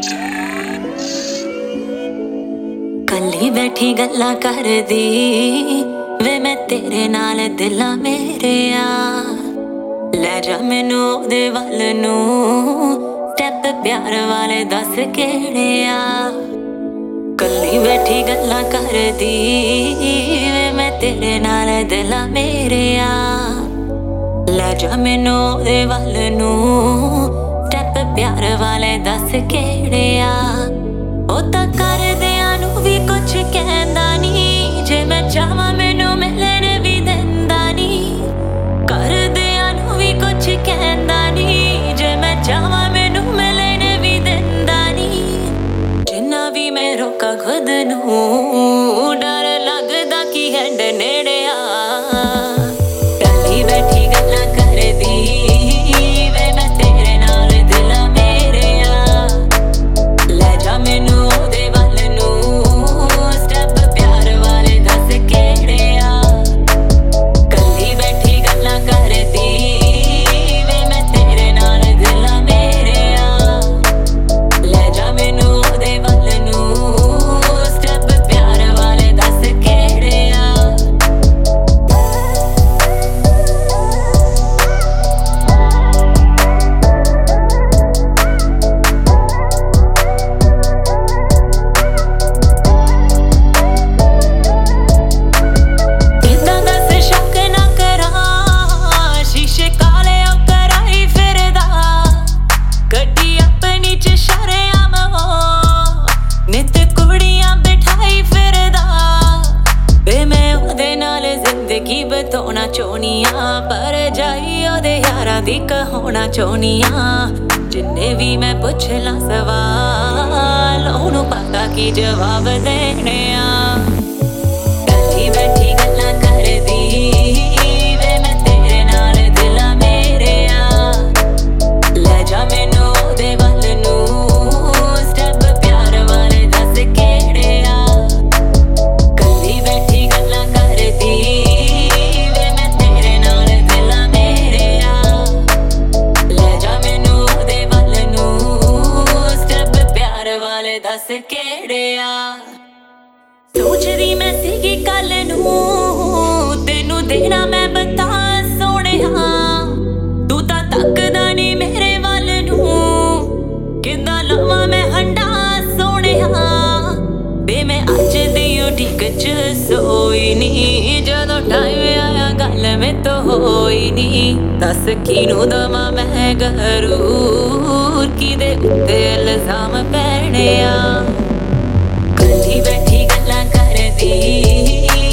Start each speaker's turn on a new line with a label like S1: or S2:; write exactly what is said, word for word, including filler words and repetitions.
S1: कल्ली बैठी गल्लां करदी वे मैं तेरे नाल दिलां मेरे आ लै जा मैनू ओहदे वल नू स्टैप प्यार वाले दस केड़े आ कल्ली बैठी गल्लां करदी वे मैं तेरे नाल दिलां मेरे आ लै जा मैनू ओहदे वल नू स्टैप प्यार वाले दस केड़े आ ओ तां करदियां नू भी कुछ कहंदा नी जे मैं चाहां मैनू मिलन भी दिंदा नी करदियां नू भी कुछ कहंदा नी जे मैं चाहां मैनू मिलन भी दिंदा नी जिन्ना भी मैं रोका खुद नू डर लगदा कि हैंड नेड़े आ टल्ली बैठी गल्लां करदी वे मैं तेरे नाल दिलां मेरे आ लै जा मैनू ओहदे वल नू स्टैप प्यार वाले दस केड़े आ कल्ली बैठी गल्लां करदी वे मैं तेरे नाल दिलां मेरे आ लै जा मैनू ओहदे वल नू स्टैप प्यार वाले दस केड़े आ इदां दस शक ना करां शीशे काले ओ कराई फिरदा गड्डी अपनी च शरेआम ओ नित कुड़ियां बिठाई फिरदा वे मैं ओहदे नाल जिंदगी बिताउणा चाहुंनी आ पर जाई ओहदे यारां दी कहाउणा चाहुंनी आ जिन्ने भी मैं पुछ ला सवाल ओनू पता की जवाब देने आ टल्ली बैठी गल्लां करदी वे मैं तेरे नाल दिलां मेरे आ लै जा मैनू ओहदे वल नू स्टैप प्यार वाले दस केड़े आ कल्ली बैठी गल्लां करदी वे मैं तेरे नाल दिलां मेरे आ लै जा मैनू ओहदे वल नू स्टैप प्यार वाले दस केड़े आ सोचदी मैं सीगी कल नू तेनू देना मैं बता सोहणिया तू तां तकदा नी मेरे वल नू किदां लवां मैं हंडा सोहणिया वे मैं अज दी उਡੀਕ च सोई नी जदों टाइम आया गल में तो होई नी दस किनू दवां मैं गरूर किदे उत्ते इल्जाम पैणे आ कल्ली बैठी गल्लां करदी